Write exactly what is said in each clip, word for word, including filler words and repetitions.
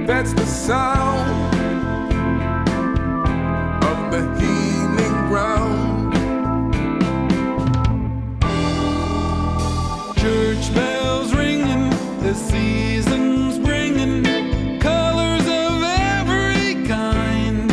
That's the sound of the healing ground. Church bells ringing, the season's bringing colors of every kind.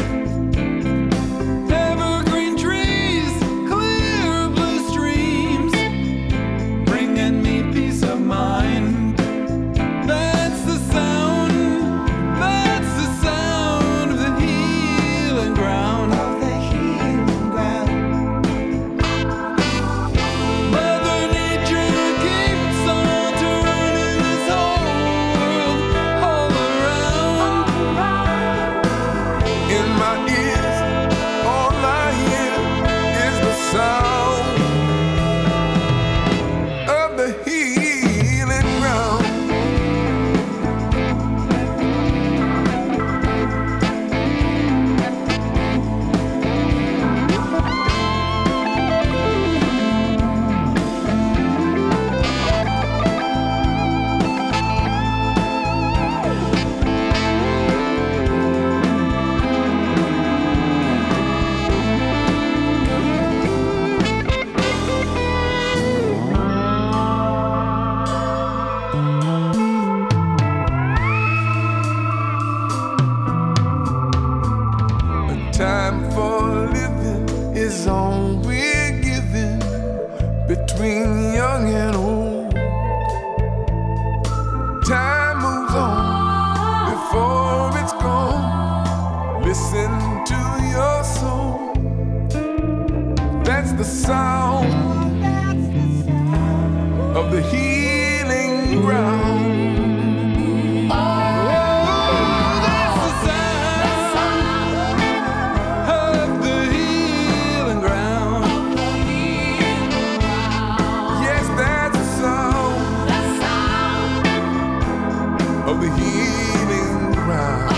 Evergreen trees, clear blue streams, bringing me peace of mind. That's the sound, that's the sound of the healing ground. Of the healing ground. Mother Nature keeps on turning this whole world all around. In my ears, all I hear is the sound of the healing ground. Time for living is all we're given between young and old. Time moves on before it's gone. Listen to your soul. That's the sound of the healing ground. Of the healing ground.